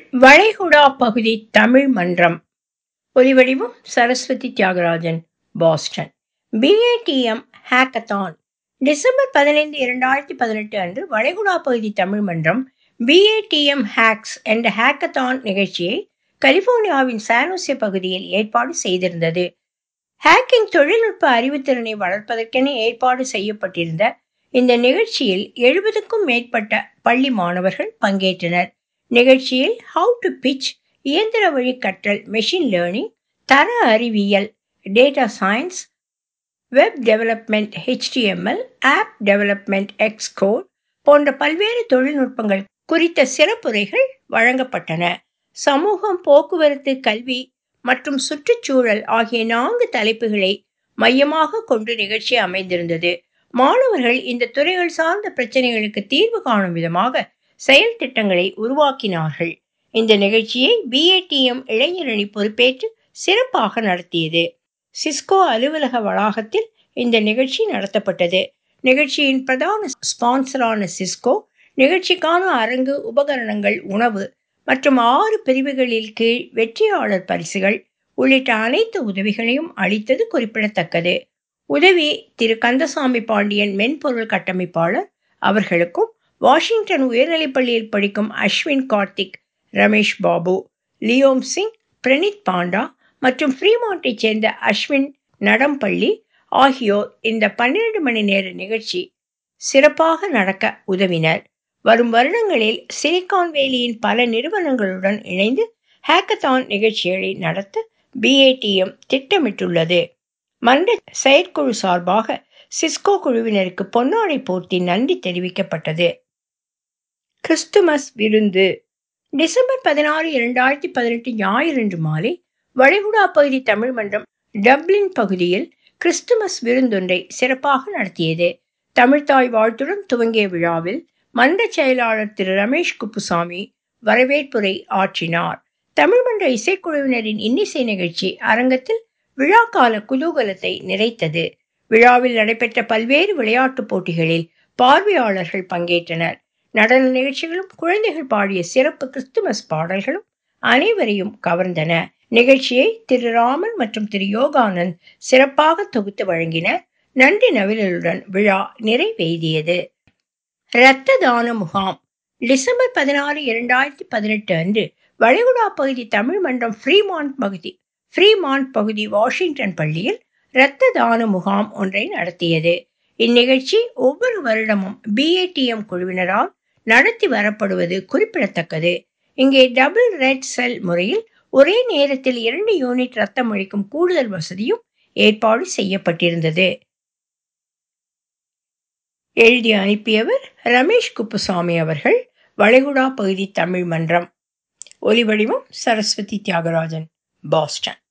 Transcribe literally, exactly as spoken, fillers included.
வளைகுடா பகுதி தமிழ் மன்றம். ஒலிவடிவம் Saraswathi Thiyagarajan, Boston. B A T M hackathon. December பதினைந்து, இரண்டாயிரத்தி பதினெட்டு அன்று வளைகுடா பகுதி Tamil Manram B A T M hacks என்ற ஹேக்கத்தான் நிகழ்ச்சியை கலிபோர்னியாவின் சானோசே பகுதியில் ஏற்பாடு செய்திருந்தது. ஹேக்கிங் தொழில்நுட்ப அறிவுத்திறனை வளர்ப்பதற்கென ஏற்பாடு செய்யப்பட்டிருந்த இந்த நிகழ்ச்சியில் எழுபதுக்கும் மேற்பட்ட பள்ளி மாணவர்கள் பங்கேற்றனர். நிகழ்ச்சியில் ஹவு டு பிச், இயந்திர வழி கற்றல், மெஷின் லேர்னிங், தர அறிவியல், data science, web development, H T M L, app development, Xcode போன்ற பல்வேறு தொழில்நுட்பங்கள் குறித்த சிறப்புரைகள் வழங்கப்பட்டன. சமூகம், போக்குவரத்து, கல்வி மற்றும் சுற்றுச்சூழல் ஆகிய நான்கு தலைப்புகளை மையமாக கொண்டு நிகழ்ச்சி அமைந்திருந்தது. மாணவர்கள் இந்த துறைகள் சார்ந்த பிரச்சனைகளுக்கு தீர்வு காணும் விதமாக செயல் திட்டங்களை உருவாக்கினார்கள். இந்த நிகழ்ச்சியை பி ஏ டி எம் இளைஞரணி பொறுப்பேற்று சிறப்பாக நடத்தியது. சிஸ்கோ அலுவலக வளாகத்தில் இந்த நிகழ்ச்சி நடத்தப்பட்டது. நிகழ்ச்சியின் பிரதான ஸ்பான்சரான சிஸ்கோ நிகழ்ச்சிக்கான அரங்கு, உபகரணங்கள், உணவு மற்றும் ஆறு பிரிவுகளில் கீழ் வெற்றியாளர் பரிசுகள் உள்ளிட்ட அனைத்து உதவிகளையும் அளித்தது குறிப்பிடத்தக்கது. உதவி திரு கந்தசாமி பாண்டியன், மென்பொருள் கட்டமைப்பாளர் அவர்களுக்கும், வாஷிங்டன் உயர்நிலைப்பள்ளியில் படிக்கும் அஸ்வின் கார்த்திக், ரமேஷ் பாபு, லியோம் சிங், பிரனித் பாண்டா மற்றும் ஃப்ரீமான்ட்டை சேர்ந்த அஸ்வின் நடம்பள்ளி ஆகியோர் இந்த பன்னிரண்டு மணி நேர நிகழ்ச்சி சிறப்பாக நடக்க உதவினர். வரும் வருடங்களில் சிலிகான் வேலியின் பல நிறுவனங்களுடன் இணைந்து ஹேக்கத்தான் நிகழ்ச்சிகளை நடத்த பி ஏ டி எம் திட்டமிட்டுள்ளது. மன்ற செயற்குழு சார்பாக சிஸ்கோ குழுவினருக்கு பொன்னாடை போர்த்தி நன்றி தெரிவிக்கப்பட்டது. கிறிஸ்துமஸ் விருந்து. டிசம்பர் பதினாறு, இரண்டாயிரத்தி பதினெட்டு ஞாயிறன்று மாலை வளைகுடா பகுதி தமிழ் மன்றம் டப்ளின் பகுதியில் கிறிஸ்துமஸ் விருந்தொன்றை சிறப்பாக நடத்தியது. தமிழ்த்தாய் வாழ்த்துடன் துவங்கிய விழாவில் மன்ற செயலாளர் திரு ரமேஷ் குப்புசாமி வரவேற்புரை ஆற்றினார். தமிழ் மன்ற இசைக்குழுவினரின் இன்னிசை நிகழ்ச்சி அரங்கத்தில் விழாக்கால குதூகலத்தை நிறைத்தது. விழாவில் நடைபெற்ற பல்வேறு விளையாட்டுப் போட்டிகளில் பார்வையாளர்கள் பங்கேற்றனர். நடன நிகழ்ச்சிகளும் குழந்தைகள் பாடிய சிறப்பு கிறிஸ்துமஸ் பாடல்களும் அனைவரையும் கவர்ந்தன. நிகழ்ச்சியை திரு ராமன் மற்றும் திரு யோகானந்த் சிறப்பாக தொகுத்து வழங்கினர். நன்றி நவிழலுடன் விழா நிறைவேறியது. இரத்த தான முகாம். டிசம்பர் பதினாறு, இரண்டாயிரத்தி பதினெட்டு அன்று வளைகுடா பகுதி தமிழ் மன்றம் ஃப்ரீமான்ட் பகுதி ஃப்ரீமான்ட் பகுதி வாஷிங்டன் பள்ளியில் இரத்த தான முகாம் ஒன்றை நடத்தியது. இந்நிகழ்ச்சி ஒவ்வொரு வருடமும் பி ஏ டி எம் குழுவினரால் நடத்தி வரப்படுவது குறிப்பிடத்தக்கது. இங்கே டபுள் ரெட் செல் முறையில் ஒரே நேரத்தில் இரண்டு யூனிட் ரத்தம் அளிக்கும் கூடுதல் வசதியும் ஏற்பாடு செய்யப்பட்டிருந்தது. எழுதி அனுப்பியவர் ரமேஷ் குப்புசாமி அவர்கள், வளைகுடா பகுதி தமிழ் மன்றம். ஒலிவடிவம் சரஸ்வதி தியாகராஜன், பாஸ்டன்.